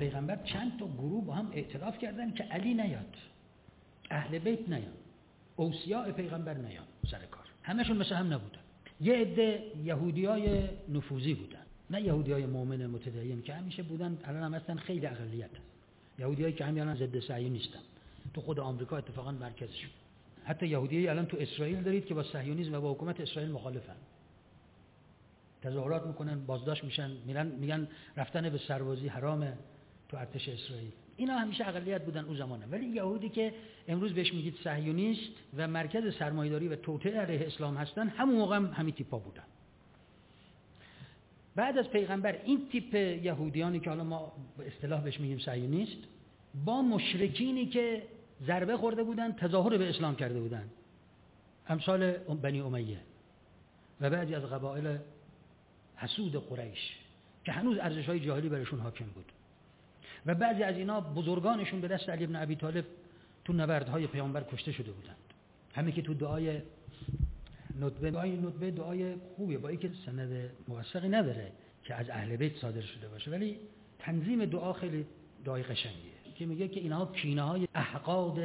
پیغمبر چند تا گروه با هم اعتراف کردن که علی نیاد، اهل بیت نیاد، اوصیاء پیغمبر نیاد سر کار. همشون مثل هم نبودن. یه عده یهودیای نفوذی بودن، نه یهودیای مؤمن متدین که همیشه بودن، الان هم هستن خیلی اقلیت. یهودیایی که همین الان ضد صهیونیستن، تو خود آمریکا اتفاقا مرکزشون. حتی یهودیایی الان تو اسرائیل دارید که با صهیونیسم و با حکومت اسرائیل مخالفن، تظاهرات میکنن، بازداشت میشن، میگن رفتن به سربازی حرامه تو ارتش اسرائیل. اینا همیشه اقلیت بودن اون زمانه. ولی یهودی که امروز بهش میگید صهیونیست و مرکز سرمایه‌داری و توطئه علیه اسلام هستن، همون موقع هم همین تیپا بودن. بعد از پیغمبر این تیپ یهودیانی که حالا ما به اصطلاح بهش میگیم صهیونیست، با مشرکینی که ضربه خورده بودن، تظاهر به اسلام کرده بودن، امثال بنی امیه و بعضی از قبایل حسود قریش که هنوز ارزش‌های جاهلی برشون حاکم بود، و بعضی از اینا بزرگانشون به دست علی بن ابی طالب تو نبردهای پیامبر کشته شده بودند. همه که تو دعای ندبه دعای خوبیه، با اینکه سند موثقی نداره که از اهل بیت صادر شده باشه، ولی تنظیم دعا خیلی دعای قشنگیه که میگه که اینها کینه‌های احقاد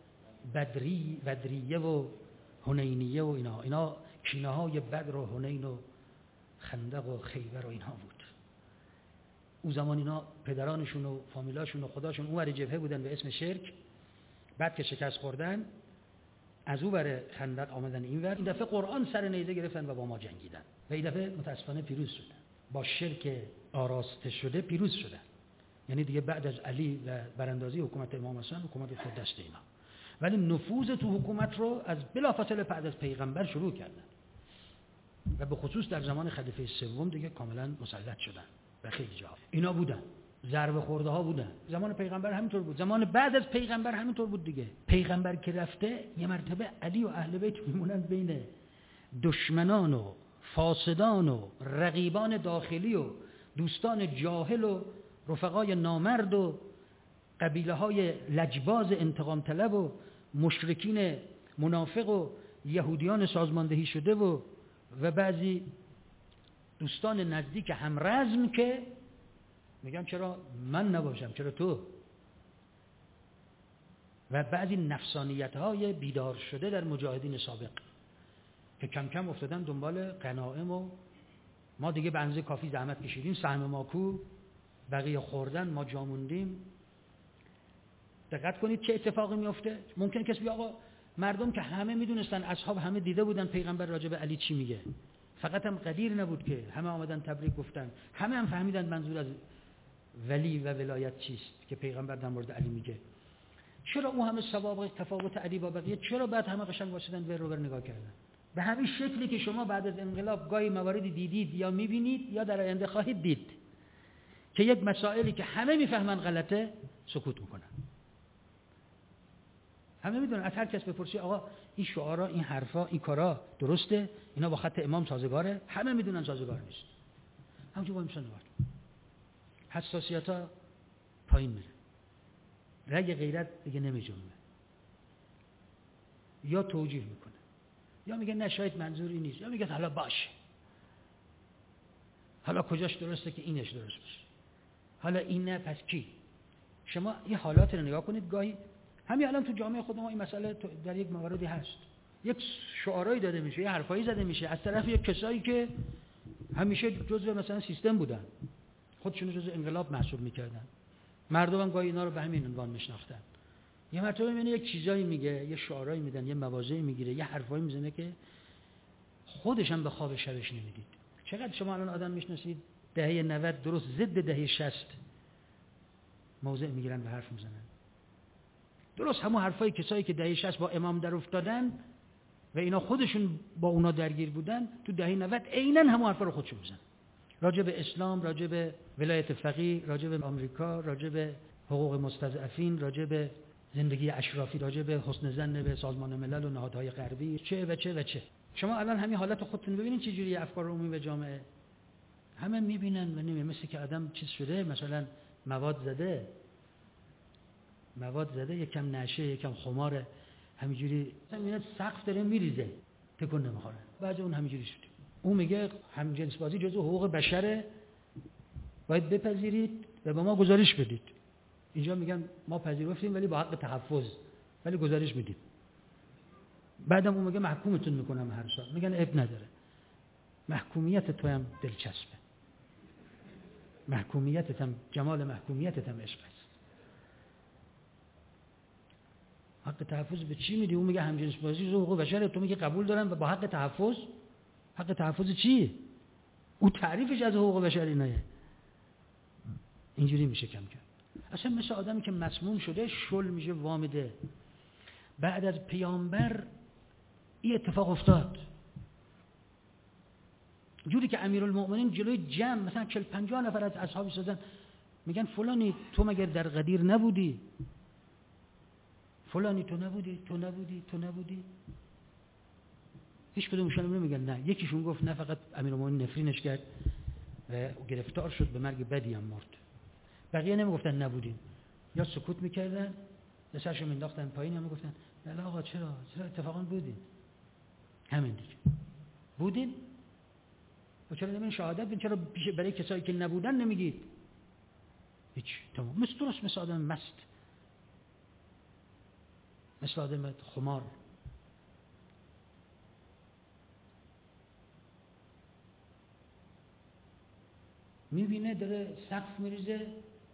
بدریه و حنینیه و اینا کینه‌های بدر و حنین و خندق و خیبر و اینها بود. اون زمان اینا پدرانشون و فامیلاشون و خداشون اونور جبهه بودن به اسم شرک، بعد که شکست خوردن از اون ور خندق آمدن اینور. این دفعه قرآن سر نیزه گرفتن و با ما جنگیدن و این دفعه متاسفانه پیروز شدن، با شرک آراسته شده پیروز شدن. یعنی دیگه بعد از علی و براندازی حکومت امام حسن، حکومت افتاد دست اینا، ولی نفوذ تو حکومت رو از بلافاصله بعد از پیغمبر شروع کردن و به خصوص در زمان خلیفه سوم دیگه کاملا مسلط شدن و خیلی جا اینا بودن، ضربه خورده ها بودن. زمان پیغمبر همینطور بود، زمان بعد از پیغمبر همینطور بود دیگه. پیغمبر که رفته یه مرتبه علی و اهل بیت میمونن بین دشمنان و فاسدان و رقیبان داخلی و دوستان جاهل و رفقای نامرد و قبیله های لجباز انتقام طلب و مشرکین منافق و یهودیان سازماندهی شده و بعضی دوستان نزدیک همرزم که میگن چرا من نباشم، چرا تو، و بعضی نفسانیت‌های بیدار شده در مجاهدین سابق که کم کم افتادن دنبال غنایم و ما دیگه به اندازه کافی زحمت کشیدیم، سهم ما کو، بقیه خوردن، ما جا موندیم. دقت کنید چه اتفاقی میفته. ممکنه کسی بگه آقا مردم که همه میدونستن، اصحاب همه دیده بودن پیغمبر راجع به علی چی میگه، فقط هم قدیر نبود که همه آمدن تبریک گفتن، همه هم فهمیدن منظور از ولی و ولایت چیست که پیغمبر در مورد علی میگه. چرا اون همه ثواب تفاوت علی با بقیه، چرا بعد همه قشنگ واسدن ور رو ور نگاه کردن؟ به همین شکلی که شما بعد از انقلاب گاهی مواردی دیدید یا میبینید یا در آینده خواهید دید که یک مسائلی که همه میفهمن غلطه سکوت میکنن. همه میدونن، از هر کس بپرسی آقا این شعارا، این حرفا، این کارا درسته، اینا با خط امام سازگاره، همه میدونن سازگار نیست. همونجوری با میشن نگاه، حساسیت‌ها پایین میره، رگ غیرت دیگه نمیجنبه، یا توجیه میکنه یا میگه نه شاید منظوری نیست، یا میگه حالا باشه، حالا کجاش درسته که اینش درست باشه، حالا این نه پس کی. شما این حالات رو نگاه کنید. گاهی همین الان تو جامعه خود ما این مسئله در یک مواردی هست، یک شعارایی داده میشه، یه حرفایی زده میشه از طرف یک کسایی که همیشه جزء مثلا سیستم بودن، خودشون جزء انقلاب محسوب میکردن، مردم هم گاهی اینا رو به همین عنوان میشناختن. یه مرتبه میبینه یک چیزایی میگه، یه شعارایی میدن، یه مواضعی میگیره، یه حرفایی میزنه که خودش هم به خواب شبش نمیدید. چقدر شما الان آدم میشناسید دهه 90 درست ضد دهه 60 موضع میگیرن و حرف میزنن، درست همون حرفای کسایی که دهه 60 با امام در افتادن و اینا خودشون با اونا درگیر بودن، تو دهه 90 عیناً همون حرفا رو خودشون میزنن، راجع به اسلام، راجع به ولایت فقیه، راجع به آمریکا، راجع به حقوق مستضعفین، راجع به زندگی اشرافی، راجع به حسن ظن به سازمان ملل و نهادهای غربی، چه و چه و چه. شما الان همین حالت خودتون ببینید چه جوری افکار عمومی به جامعه همه میبینن و نمیبینن، مثل که آدم چیز شده، مثلا مواد زده، یکم نشه، یکم خماره، همینجوری میاد سقف داره میریزه، تکون نمیخوره. بعد اون همینجوری شده. اون میگه همجنس بازی جزو حقوق بشره، باید بپذیرید و به ما گزارش بدید. اینجا میگن ما پذیرفتیم ولی با حق تحفظ، ولی گزارش میدید. بعدم اون میگه محکومتون میکنم هر سال. میگن اب نداره. محکومیت تو هم دلچسبه. محکومیتت هم، جمال محکومیتت هم عشق است. حق تحفظ به چی میدی؟ اون میگه همجنس بازی حقوق بشر، تو میگه قبول دارم و با حق تحفظ. حق تحفظ چیه؟ اون تعریفش از حقوق بشر اینه. اینجوری میشه کم کم. اصلا مثل آدمی که مسموم شده شل میشه وامیده. بعد از پیامبر این اتفاق افتاد. جوری که امیرالمؤمنین جلوی جمع مثلا 40-50 نفر از اصحابش شدن میگن فلانی تو مگر در غدیر نبودی؟ فلانی تو نبودی؟ هیچ کدومشون نمیگن نه. یکیشون گفت نه، فقط امیرالمؤمنین نفرینش کرد و گرفتار شد، به مرگ بدی هم مرد. بقیه نمیگفتن نبودیم، یا سکوت میکردن یا سرشو مینداختن پایین، یا میگفتن بله آقا چرا اتفاقا بودین، همین دیگه بودین. و چرا نمیدین شهادت بدین؟ چرا برای کسایی که نبودن نمیگید؟ هیچ. تمام. مثل آدم مست، مثل آدم خمار. میبینه داره سقف میریزه،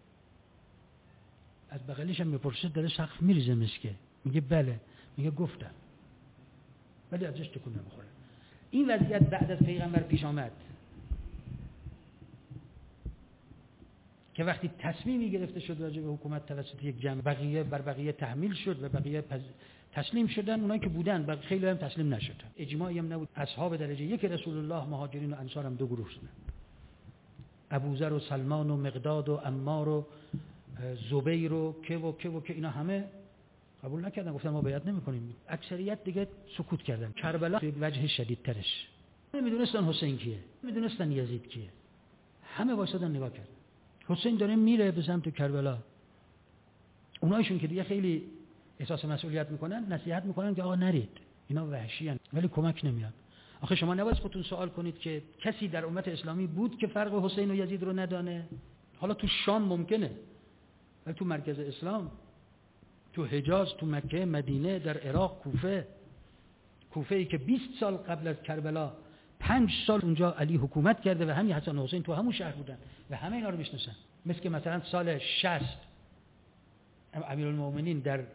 از بغلیش هم میپرسه داره سقف میریزه مسکه؟ میگه بله. میگه گفتم، ولی ازش تکون نمیخوره. این وضعیت بعد از پیغمبر پیش آمد که وقتی تصمیمی گرفته شد راجع به حکومت توسط یک جمع، بقیه بر بقیه تحمیل شد و بقیه تسلیم شدن. اونایی که بودن بقیه خیلی هم تسلیم نشدن. اجماعی هم نبود. اصحاب درجه یک رسول الله، مهاجرین و انصار، هم دو گروه شدن: ابوذر و سلمان و مقداد و عمار و زبیر و که اینا همه قبول نکردن، گفتن ما بیعت نمی‌کنیم. اکثریت دیگه سکوت کردن. کربلا به وجه شدیدترش. نمیدونستن حسین کیه، نمیدونستن یزید کیه. همه وایسادن نگاه کردن. حسین داره میره به سمت کربلا. اونایشون که دیگه خیلی احساس مسئولیت میکنن، نصیحت میکنن که آقا نرید، اینا وحشی ان، ولی کمک نمیاد. آخه شما نباید خودتون سوال کنید که کسی در امت اسلامی بود که فرق حسین و یزید رو ندانه؟ حالا تو شام ممکنه، ولی تو مرکز اسلام، تو حجاز، تو مکه، مدینه، در عراق، کوفه ای که 20 سال قبل از کربلا 5 سال اونجا علی حکومت کرده و همین حسن و حسین تو همون شهر بودن و همه اینا رو میشناسن. مثل که مثلا سال 60 امیرالمؤمنین در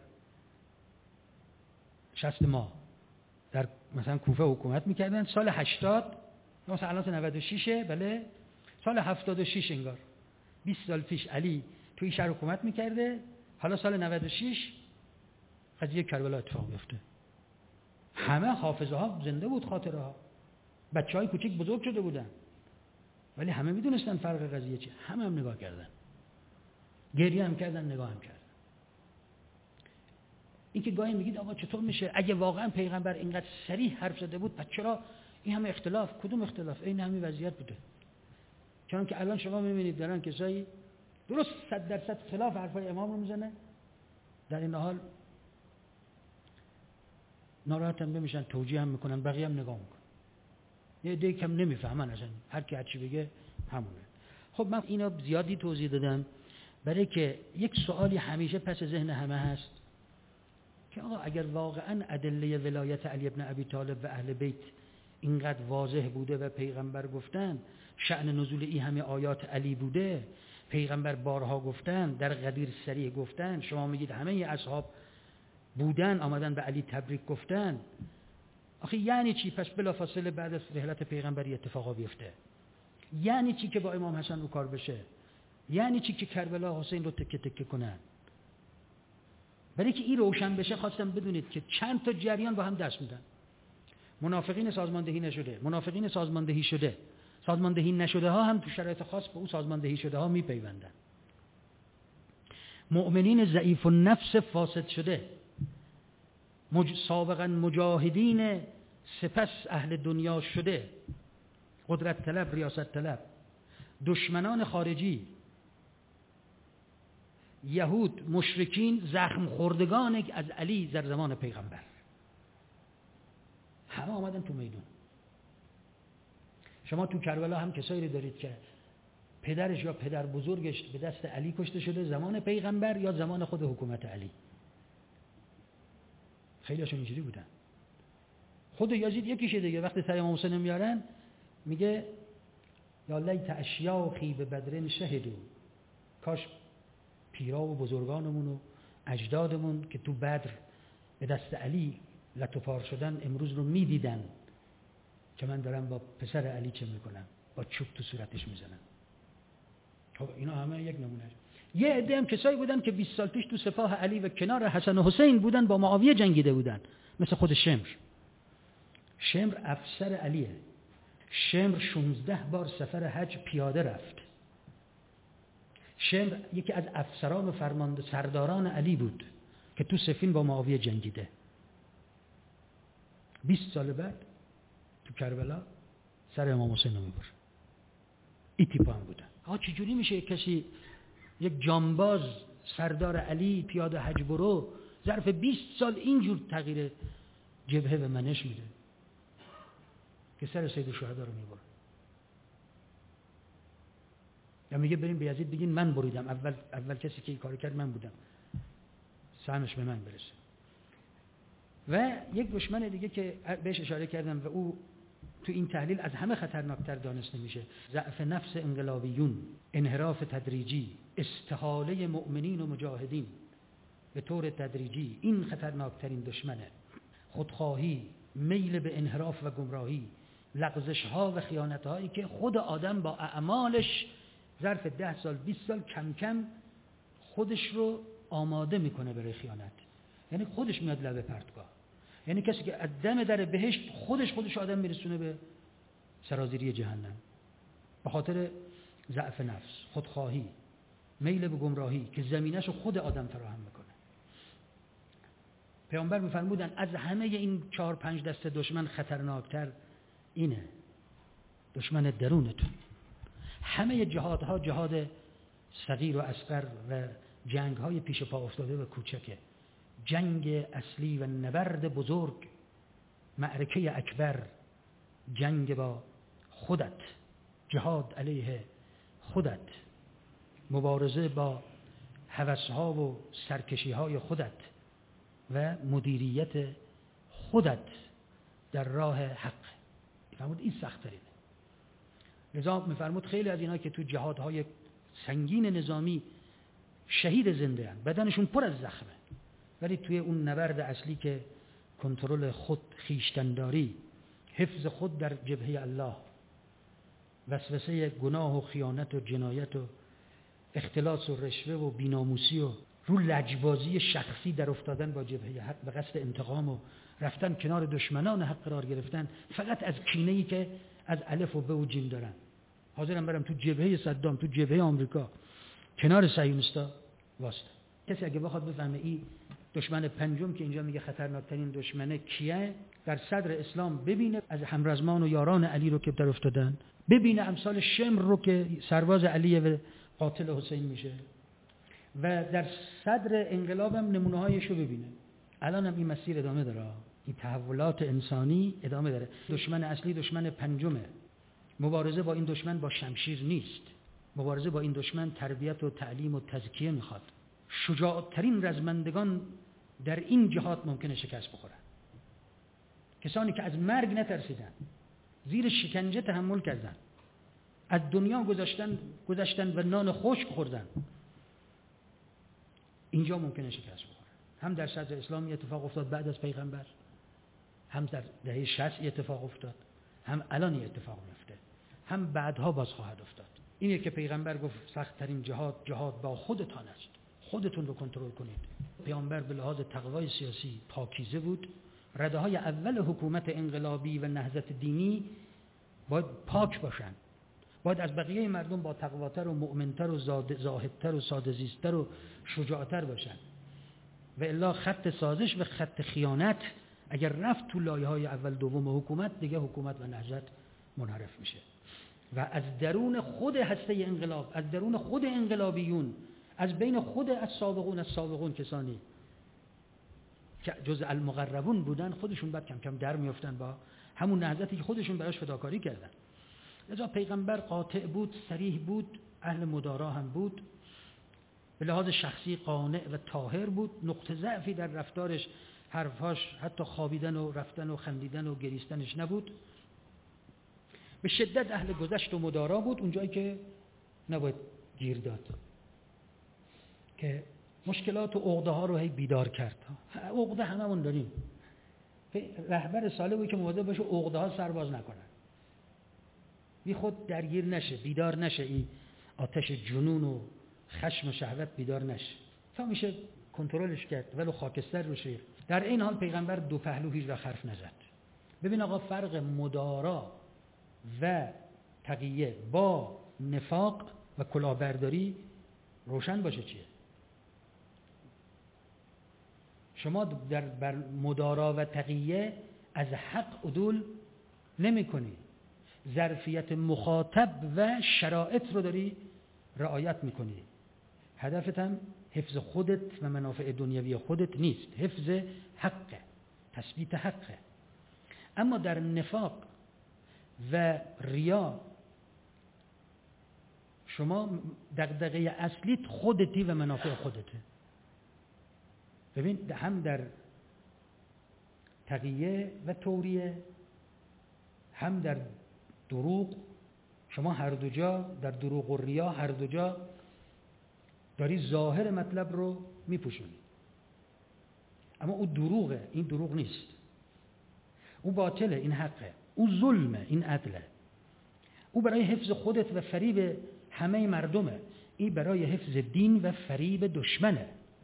60 ماه در مثلا کوفه حکومت میکردن، سال 80 مثلا الان 96 بله، سال 76 انگار 20 سال پیش علی توی شهر حکومت میکرده، حالا سال 96 قضیه کربلا اتفاق میفته. همه حافظه ها زنده بود، خاطره ها، بچهای کوچیک بزرگ شده بودن، ولی همه میدونستن فرق قضیه چیه. همه هم نگاه کردن، گریه هم کردن، نگاه هم کردن. این که گاهی میگید آقا چطور میشه اگه واقعا پیغمبر اینقدر صریح حرف زده بود، پس چرا این همه اختلاف؟ کدوم اختلاف؟ این همین وضعیت بوده. چون که الان شما میبینید دارن کسایی درست 100% خلاف حرفای امام رو میزنه، در این حال ناراحت هم نمیشن، توجیه هم میکنن، بقیه هم نگاه میکنن. یه عده کم نمیفهمن، اصلا هر کی هر چی بگه همونه. خب من اینا زیادی توضیح دادم برای که یک سوالی همیشه پس ذهن همه هست که آقا اگر واقعا ادله ولایت علی ابن ابی طالب و اهل بیت اینقدر واضح بوده و پیغمبر گفتن، شأن نزول این همه آیات علی بوده، پیغمبر بارها گفتن، در غدیر صریح گفتن، شما میگید همه اصحاب بودن آمدن به علی تبریک گفتن، آخه یعنی چی؟ پس بلافاصله بعد از رحلت پیغمبری اتفاقا بیفته؟ یعنی چی که با امام حسن رو کار بشه؟ یعنی چی که کربلا حسین رو تکه تکه کنن؟ برای که این روشن بشه خواستم بدونید که چند تا جریان با هم دست میدن. منافقین سازماندهی نشده، منافقین سازماندهی شده، سازماندهی نشده ها هم تو شرایط خاص به اون سازماندهی شده ها میپیوندن. مؤمنین ضعیف النفس فاسد شده، سابقا مجاهدین سپس اهل دنیا شده، قدرت طلب، ریاست طلب، دشمنان خارجی، یهود، مشرکین، زخم خوردگان از علی در زمان پیغمبر، همه آمدن تو میدون. شما تو کربلا هم کسایی رو دارید که پدرش یا پدر بزرگش به دست علی کشته شده زمان پیغمبر یا زمان خود حکومت علی. خیلی هاشون اینجوری بودن. خود یزید یکیشه دیگه، وقتی سر امام حسین میارن میگه یا لیت اشیاخی به بدرن شهدو، کاش پیرا و بزرگانمون و اجدادمون که تو بدر به دست علی لطفار شدن امروز رو میدیدن که من دارم با پسر علی چه میکنم، با چوب تو صورتش میزنم. خب اینا همه یک نمونه. یه عده هم کسایی بودن که 20 سال پیش تو سپاه علی و کنار حسن و حسین بودن، با معاویه جنگیده بودن، مثل خود شمر. شمر افسر علیه. شمر 16 بار سفر حج پیاده رفت. شمر یکی از افسران و فرمانده سرداران علی بود که تو صفین با معاویه جنگیده. 20 سال بعد تو کربلا سر امام حسین رو میبره. این تیپا هم بودن. چجوری میشه کسی یک جانباز سردار علی پیاده حج برو ظرف 20 سال اینجور تغییر جبهه به منش میده که سر سید الشهدا رو میبره؟ یا میگه بریم به یزید بگین من بریدم، اول کسی که این کارو کرد من بودم، سهمش به من برسه. و یک دشمن دیگه که بهش اشاره کردم و او تو این تحلیل از همه خطرناکتر دانسته میشه، ضعف نفس انقلابیون، انحراف تدریجی، استحاله مؤمنین و مجاهدین به طور تدریجی، این خطرناکترین دشمنه. خودخواهی، میل به انحراف و گمراهی، لغزش ها و خیانت هایی که خود آدم با اعمالش ظرف 10 سال 20 سال کم کم خودش رو آماده میکنه برای خیانت. یعنی خودش میاد لبه پرتگاه. یعنی کسی که از دم در بهشت خودش آدم میرسونه به سرازیری جهنم به خاطر ضعف نفس، خودخواهی، میل به گمراهی که زمینش رو خود آدم فراهم میکنه. پیامبر میفرمودن از همه این 4-5 دست دشمن خطرناکتر اینه، دشمن درونتون. همه جهادها جهاد صغیر و اصغر و جنگهای پیش پا افتاده و کوچکه. جنگ اصلی و نبرد بزرگ، معرکه اکبر، جنگ با خودت، جهاد علیه خودت، مبارزه با هوسها و سرکشیهای خودت و مدیریت خودت در راه حق. میفرمود این سخت ترینه. لذا میفرمود خیلی از اینا که تو جهادهای سنگین نظامی شهید زنده هستند، بدنشون پر از زخمه، ولی توی اون نبرد اصلی که کنترل خود، خویشتن‌داری، حفظ خود در جبهه الله، وسوسه گناه و خیانت و جنایت و اختلاس و رشوه و بیناموسی و رو لجبازی شخصی در افتادن با جبهه حق به قصد انتقام و رفتن کنار دشمنان حق قرار گرفتن، فقط از کینه‌ای که از الف و ب و جیم دارن. حاضرم برم تو جبهه صدام، تو جبهه آمریکا، کنار صهیونیستا واسطه. کسی اگه بخواد بفهمه این دشمن پنجم که اینجا میگه خطرناکترین دشمنه کیه، در صدر اسلام ببینه از همرزمان و یاران علی رو که در افتادن، ببینه امثال شمر رو که سرباز علیه و قاتل حسین میشه، و در صدر انقلاب هم نمونه هایش رو ببینه. الان هم این مسیر ادامه داره، این تحولات انسانی ادامه داره. دشمن اصلی دشمن پنجمه. مبارزه با این دشمن با شمشیر نیست، مبارزه با این دشمن تربیت و تعلیم و تزکیه میخواد. شجاعترین رزمندگان در این جهاد ممکنه شکست بخورن. کسانی که از مرگ نترسیدن، زیر شکنجه تحمل کردن، از دنیا گذشتن و نان خشک خوردن، اینجا ممکنه شکست بخورن. هم در صدر اسلامی اتفاق افتاد بعد از پیغمبر، هم در دهه 60 اتفاق افتاد، هم الان اتفاق میفته، هم بعدها باز خواهد افتاد. اینه که پیغمبر گفت سخت‌ترین جهاد با خودتان است. خودتون رو کنترل کنید. پیامبر به لحاظ تقوای سیاسی پاکیزه بود. رده‌های اول حکومت انقلابی و نهضت دینی باید پاک باشن. باید از بقیه مردم با تقواتر و مؤمنتر و زاهدتر و ساده‌زیستتر و شجاعتر باشن. و الا خط سازش و خط خیانت اگر رفت تو لایه‌های اول دوم حکومت، دیگه حکومت و نهضت منحرف میشه. و از درون خود هسته انقلاب، از درون خود انقلابیون، از بین خود السابقون کسانی که جزء المقربون بودن، خودشون بعد کم کم در میافتن با همون نهضتی که خودشون براش فداکاری کردن. لذا پیغمبر قاطع بود، صریح بود، اهل مدارا هم بود، به لحاظ شخصی قانع و طاهر بود، نقطه ضعفی در رفتارش، حرفاش، حتی خوابیدن و رفتن و خندیدن و گریستنش نبود. به شدت اهل گذشت و مدارا بود، اونجایی که نباید گیر داد، که مشکلات و عقده ها رو هی بیدار کرد. عقده هممون داریم. رهبر صالح بود که مواظب باشه عقده ها سرباز نکنن، بی خود درگیر نشه، بیدار نشه، این آتش جنون و خشم و شهوت بیدار نشه، تا میشه کنترلش کرد ولو خاکستر رو ریخت. در این حال پیغمبر دو پهلو هیچ وقت حرف نزد. ببین آقا، فرق مدارا و تقیه با نفاق و کلاهبرداری روشن باشه چیه. شما بر مدارا و تقیه از حق عدول نمی کنی، ظرفیت مخاطب و شرایط رو داری رعایت میکنی. هدفت هم حفظ خودت و منافع دنیوی خودت نیست، حفظ حقه، تثبیت حقه. اما در نفاق و ریا شما دغدغه اصلیت خودتی و منافع خودته. ببین هم در تقیه و توریه، هم در دروغ، شما هر دو جا در دروغ و ریا هر دو جا داری ظاهر مطلب رو میپوشونی، اما او دروغه، این دروغ نیست، او باطله، این حقه، او ظلمه، این عدله، او برای حفظ خودت و فریب همه مردمه، این برای حفظ دین و فریب دشمنه،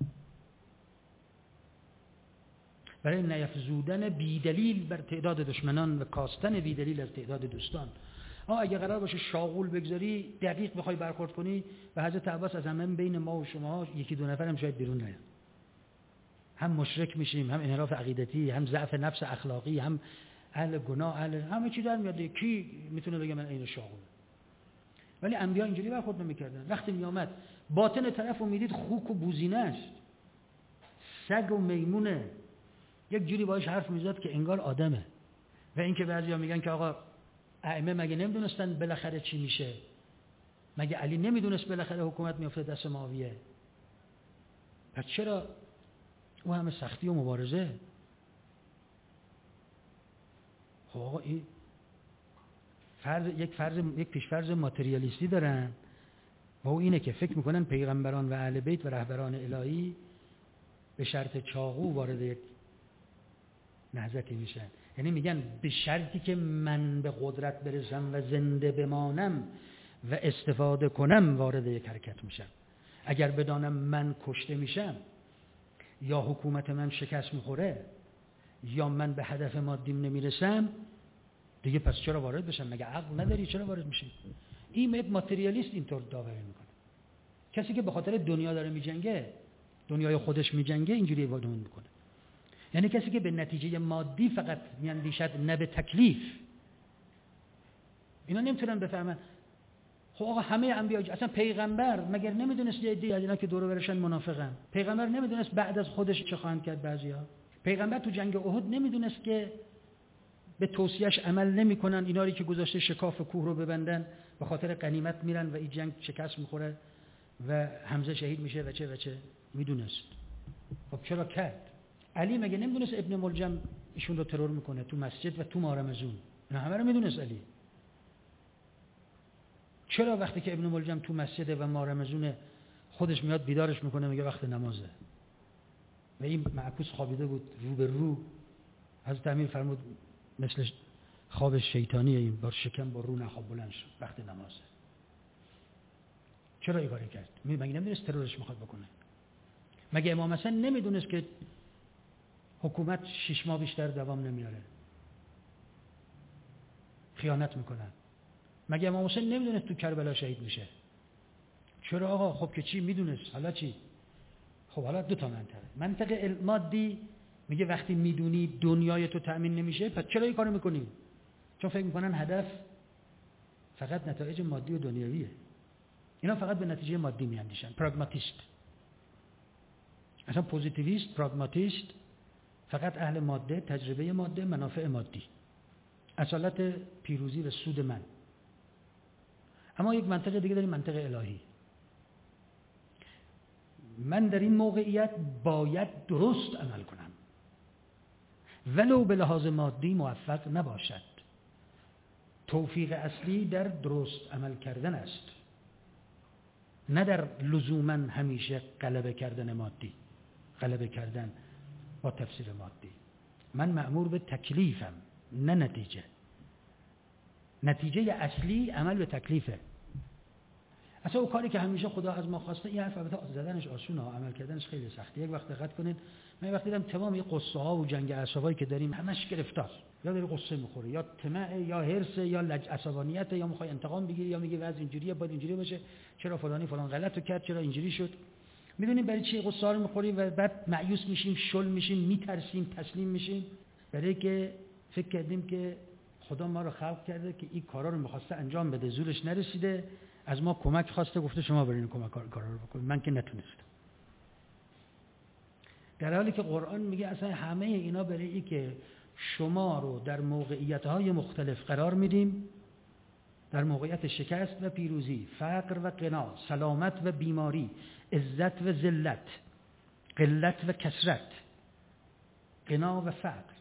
برای نیفزودن بیدلیل بر تعداد دشمنان و کاستن بیدلیل از تعداد دوستان. اگه قرار باشه شاغول بگذاری، دقیق بخوای برخورد کنی، به حضرت عباس از همه بین ما و شما یکی دو نفر هم شاید بیرون نیاد. هم مشرک میشیم، هم انحراف عقیدتی، هم ضعف نفس اخلاقی، هم اهل گناه، همه چی در میاد. کی میتونه بگه من این شاغول؟ ولی انبیا اینجوری برخورد نمیکردن. وقتی میامد باطن طرف رو میدید خوک و بوزینه است، سگ و میمونه، یک جوری باهاش حرف میزد که انگار آدمه. و اینکه بعضیا میگن که آقا ائمه مگه نمیدونستن بالاخره چی میشه؟ مگه علی نمیدونست بالاخره حکومت میافته دست معاویه؟ پس چرا او همه سختی و مبارزه؟ خب آقا این یک پیشفرض ماتریالیستی دارن و او اینه که فکر میکنن پیغمبران و اهل بیت و رهبران الهی به شرط چاقو وارد یک نهضتی میشن. یعنی میگن به شرطی که من به قدرت برسم و زنده بمانم و استفاده کنم وارد یک حرکت میشم. اگر بدانم من کشته میشم یا حکومت من شکست میخوره یا من به هدف مادیم نمیرسم، دیگه پس چرا وارد بشم؟ مگه عقل نداری؟ چرا وارد میشی؟ این یک ماتریالیست اینطور داوری میکنه. کسی که به خاطر دنیا داره میجنگه، دنیای خودش میجنگه، اینجوری وارد میکنه. یعنی کسی که به نتیجه مادی فقط میاندیشد، نه به تکلیف. اینا نمیتونن بفهمن. خب آقا همه انبیا، اصلا پیغمبر مگر نمیدونست یه عده از اینا که دور و برشن منافقن؟ پیغمبر نمیدونست بعد از خودش چه خواهند کرد بعضیا؟ پیغمبر تو جنگ احد نمیدونست که به توصیهش عمل نمیکنن، اینا رو که گذاشته شکاف کوه رو ببندن به خاطر غنیمت میرن و این جنگ شکست میخوره و حمزه شهید میشه و چه میدونست. خب چرا کرد؟ علی مگه نمیدونست ابن ملجم ایشون رو ترور میکنه تو مسجد و تو ماه رمضان؟ اینا همه رو میدونست علی. چرا وقتی که ابن ملجم تو مسجد و ماه رمضان خودش میاد بیدارش میکنه، میگه وقت نمازه و این معکوس خوابیده بود رو به رو؟ حضرت امیر فرمود مثل خواب شیطانیه، این بار شکم با رو نخواب بلند شد، وقت نمازه. چرا این کاری کرد؟ مگه نمیدونست ترورش میخواد بکنه؟ مگه امام حسن نمیدونست که حکومت 6 ماه بیشتر دوام نمیاره، خیانت میکنن؟ مگه امام حسین نمیدونست تو کربلا شهید میشه؟ چرا آقا؟ خب که چی میدونست، حالا چی؟ خب حالا دو تا منطقه مادی میگه وقتی میدونی دنیای تو تأمین نمیشه پس چرا این کارو میکنی؟ چون فکر میکنن هدف فقط نتایج مادی و دنیویه. اینا فقط به نتیجه مادی میاندیشن. پراگماتیست، اصلا پوزیتیویست، پراگماتیست، فقط اهل ماده، تجربه ماده، منافع مادی، اصالت پیروزی و سود من. اما یک منطقه دیگه داریم، منطقه الهی. من در این موقعیت باید درست عمل کنم ولو به لحاظ مادی موفق نباشد. توفیق اصلی در درست عمل کردن است، نه در لزوما همیشه غلبه کردن مادی، غلبه کردن با تفسیر مادی. من مأمور به تکلیفم، نه نتیجه. نتیجه اصلی عمل به تکلیفه. اصلا اون کاری که همیشه خدا از ما خواسته، این حرف البته زدنش آسونه، عمل کردنش خیلی سخته. یک وقت دقت کنید، من وقتی دیدم تمام این قصه ها و جنگ اعصابایی که داریم همش گرفتار، یا داری قصه میخوری، یا طمع، یا حرص، یا عصبانیت، یا میخوای انتقام بگیری، یا میگی وضع اینجوریه باید اینجوری باشه، چرا فلانی فلان غلطو کرد، چرا اینجوری شد. میدونیم برای چی قصه ها رو میخوریم و بعد مایوس میشیم، شل میشیم، میترسیم، تسلیم میشیم، برای که فکر کردیم که خدا ما رو خلق کرده که این کارا رو میخواسته انجام بده، زورش نرسیده، از ما کمک خواسته، گفته شما برین کمک کارا رو بکنید، من که نتونستم. در حالی که قرآن میگه اصلا همه اینا برای این که شما رو در موقعیت‌های مختلف قرار میدیم، در موقعیت شکست و پیروزی، فقر و غنا، سلامت و بیماری، عزت و ذلت، قلت و کثرت، غنا و فقر،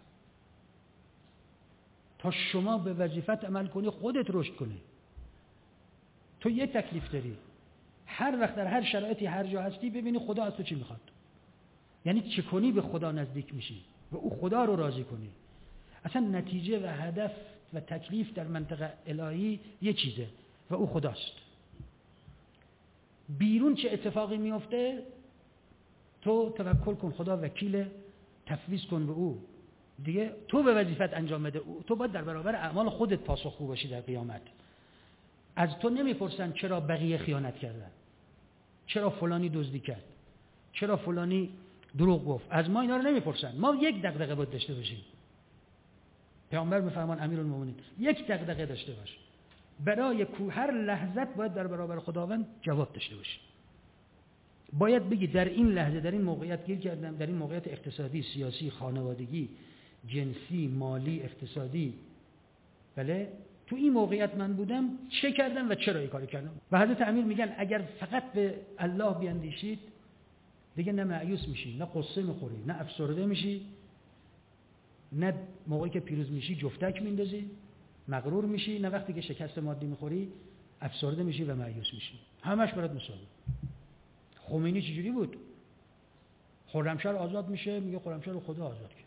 تا شما به وظیفت عمل کنی، خودت رشد کنی. تو یه تکلیف داری، هر وقت در هر شرایطی هر جا هستی ببینی خدا از تو چی میخواد، یعنی چه کنی به خدا نزدیک میشی و او خدا رو راضی کنی. اصلا نتیجه و هدف و تکلیف در منطقه الهی یه چیزه و او خداست. بیرون چه اتفاقی میفته تو توکل کن، خدا وکیل، تفویض کن به او دیگه، تو به وظیفت انجام بده. تو باید در برابر اعمال خودت پاسخگو باشی در قیامت. از تو نمیپرسن چرا بقیه خیانت کردن، چرا فلانی دزدی کرد، چرا فلانی دروغ گفت. از ما اینا رو نمیپرسن. ما یک دغدغه باید داشته باشیم. پیامبر میفرمان امیرالمومنین یک دغدغه داشته باش، برای هر لحظت باید در برابر خداوند جواب داشته باشی. باید بگی در این لحظه در این موقعیت گیر کردم، در این موقعیت اقتصادی، سیاسی، خانوادگی، جنسی، مالی، اقتصادی، بله تو این موقعیت من بودم، چه کردم و چرا این کارو کردم. و حضرت امیر میگن اگر فقط به الله بیاندیشید دیگه نه مایوس میشی، نه قصه میخوری، نه افسرده میشی، نه موقعی که پیروز میشی جفتک میندازی مغرور میشی، نه وقتی که شکست مادی میخوری افسرده میشی و مایوس میشی. همش برات مساوی. خمینی چجوری بود؟ خرمشهر آزاد میشه، میگه خرمشهر رو خدا آزاد کرد.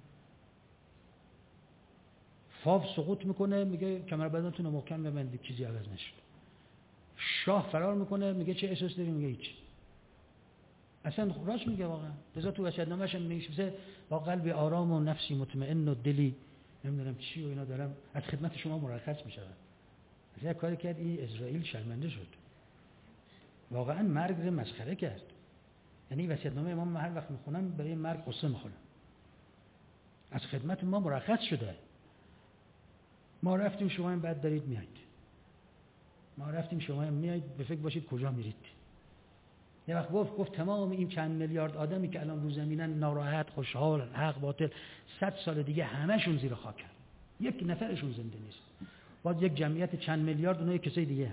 فاو سقوط میکنه، میگه کمربندتون رو محکم ببندید، چیزی عوض نشد. شاه فرار میکنه، میگه چه احساس داری؟ میگه هیچ. اصلا راست میگه واقعا. لذا تو وصیت‌نامه‌ش میگه با قلبی آرام و نفسی مطمئن و دلی نمیدونم چی و اینا دارم از خدمت شما مرخص میشم. از یک کاری کرد این اسرائیل شرمنده شد. واقعا مرگ رو مسخره کرد. یعنی وصیت‌نامه امام من هر وقت میخونم برای مرگ قصه میخونم. از خدمت ما مرخص شده. ما رفتیم شما هم بعد دارید میایید. ما رفتیم شما هم میایید، به فکر باشید کجا میرید. یه وقت گفت تمام این چند میلیارد آدمی که الان رو زمینن ناراحت، خوشحال، حق، باطل، 100 سال دیگه همشون زیر خاکن. یک نفرشون زنده نیست. باز یک جمعیت چند میلیارد اونها کسای دیگه.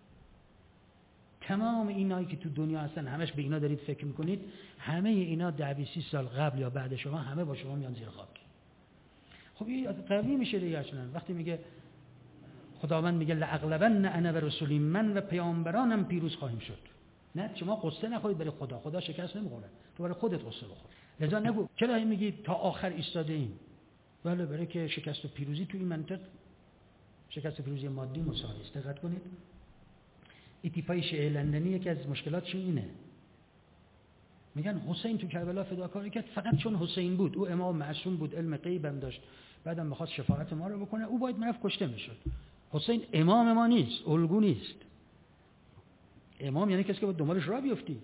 تمام اینایی که تو دنیا هستن همش به اینا دارید فکر میکنید، همه اینا 10-20 سال قبل یا بعد شما همه با شما میان زیر خاک. خب این قوی میشه دیگه. اصلا وقتی میگه خداوند میگه لاغلبن انا و رسولی، من و پیامبرانم پیروز خواهیم شد. نه شما قصه نخورید برای خدا شکست نمیخوره، تو برای خودت قصه بخور. لذا نگو چرا این میگی تا آخر ایستاده ایم. بله برای که شکست و پیروزی تو این منطق، شکست و پیروزی مادی مساوی است. دقت کنید این تیپای شیعه لندنی یکی از مشکلاتشون اینه، میگن حسین تو کربلا فداکاری کرد فقط چون حسین بود، او امام معصوم بود، علم غیب هم داشت، بعدم میخواست شفاعت ما رو بکنه، او باید میرفت کشته میشد. حسین امام ما نیست، الگو نیست. امام یعنی کسی که باید دنبالش راه بیفتی.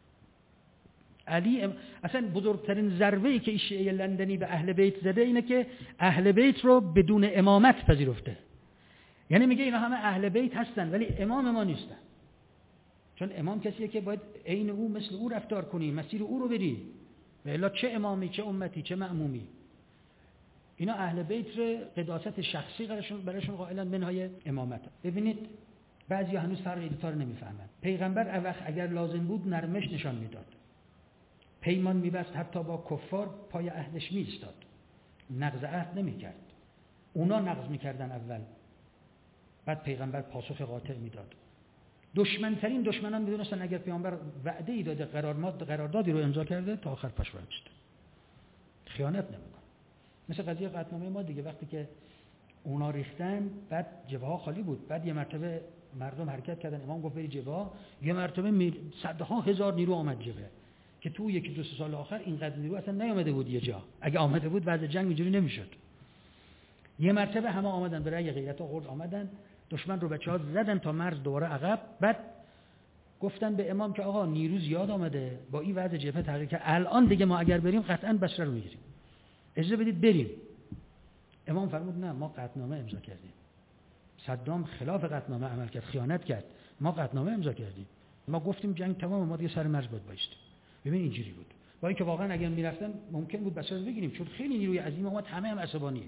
علی اصلا بزرگترین ضربه‌ای که شیعه لندنی به اهل بیت زده اینه که اهل بیت رو بدون امامت پذیرفته. یعنی میگه اینا همه اهل بیت هستن ولی امام ما نیستن. چون امام کسیه که باید عین او مثل او رفتار کنی، مسیر او رو بری. و الا چه امامی، چه امتی، چه مأمومی. اینا اهل بیت رو قداست شخصی براشون قائلن منهای امامت. ببینید بعضی هنوز فرق این دوتا رو نمیفهمن. پیغمبر اگر لازم بود نرمش نشان میداد، پیمان میبست، حتی با کفار پای عهدش میایستاد، نقض عهد نمیکرد. اونا نقض میکردن اول، بعد پیغمبر پاسخ قاطع میداد. دشمنترین دشمنان میدونستن اگر پیامبر وعده ای داده، قراردادی رو امضا کرده، تا آخر پاش وایسته، خیانت نمیکنه. مثل قضیه قطعنامه ما دیگه، وقتی که اونا ریختن بعد جبهه ها خالی بود، بعد یه مرتبه مردم حرکت کردن، امام گفت بری جبهه، یه مرتبه صدها هزار نیرو آمد جبهه، که تو یکی دو سال آخر اینقدر نیرو اصلا نیامده بود یه جا. اگه آمده بود وضع جنگ اینجوری نمیشد. یه مرتبه همه آمدن، به رأی غیرت و قرد آمدن، دشمن رو بچه‌ها زدن تا مرز دوباره عقب. بعد گفتن به امام که آقا نیرو زیاد آمده، با این وضع جبهه تغییر کرد، الان دیگه ما اگر بریم قطعا بصره رو میگیریم، اجازه بدید بریم. امام فرمود نه، ما قطعنامه امضا کردیم. صدام خلاف قطعنامه عمل کرد، خیانت کرد، ما قطعنامه امضا کردیم، ما گفتیم جنگ تمام، ما دیگه سر مرز باید بایستیم. ببین اینجوری بود. با اینکه واقعا اگر میرفتن ممکن بود بصره رو بگیریم، چون خیلی نیروی عظیم اومد، همه هم عصبانیه.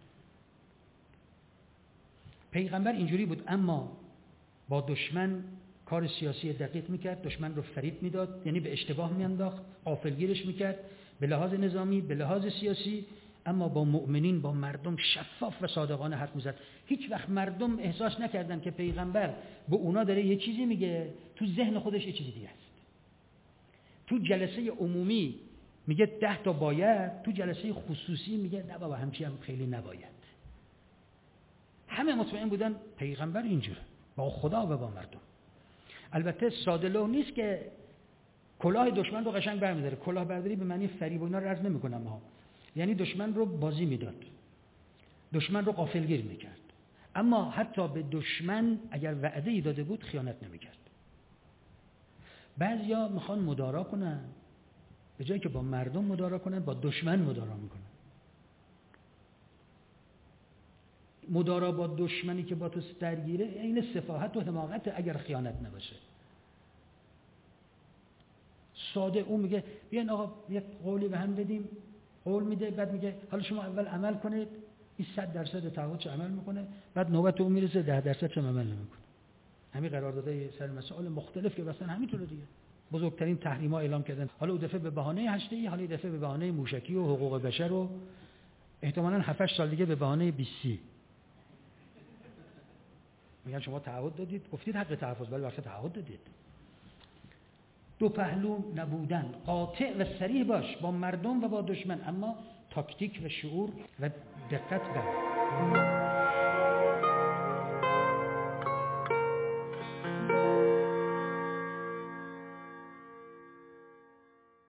پیغمبر اینجوری بود، اما با دشمن کار سیاسی دقیق میکرد، دشمن رو فریب میداد، یعنی به اشتباه میانداخت، غافلگیرش میکرد، به لحاظ نظامی، به لحاظ سیاسی. اما با مؤمنین، با مردم شفاف و صادقانه حرف میزد. هیچ وقت مردم احساس نکردن که پیغمبر به اونا داره یه چیزی میگه، تو ذهن خودش یه چیزی دیگه است. تو جلسه عمومی میگه 10 تا باید، تو جلسه خصوصی میگه نه بابا همچی هم خیلی نباید. همه مطمئن بودن پیغمبر اینجوره با خدا و با مردم. البته ساده لوح نیست که کلاه دشمن رو قشنگ برمی‌داره. کلاه برداری به معنی فریب و اینا رو عرض نمی‌کنم ها، یعنی دشمن رو بازی میداد، دشمن رو غافلگیر میکرد. اما حتی به دشمن اگر وعده‌ای داده بود خیانت نمیکرد. بعضیا میخوان مدارا کنن، به جایی که با مردم مدارا کنن با دشمن مدارا میکنن. مدارا با دشمنی که با تو درگیره این سفاهت و حماقت اگر خیانت نباشه. ساده اون میگه بیاین آقا یک قولی به هم بدیم، قول میده، بعد میگه حالا شما اول عمل کنید، این 100% تعهدش عمل میکنه، بعد نوبت اون میرسه 10% هم عمل نمیکنه. همین قراردادهای سر مسائل مختلف که مثلا همینطوره دیگه. بزرگترین تحریم‌ها اعلام کردن، حالا اون دفعه به بهانه هشته‌ای، حالا این دفعه به بهانه موشکی و حقوق بشر و احتمالاً 7-8 سال دیگه به بهانه بیسی. میگن شما تعهد دادید، گفتید حق تحفظ، ولی واسه تعهد دادید. دو پهلو نبودن، قاطع و صریح باش با مردم و با دشمن، اما تاکتیک و شعور و دقت بر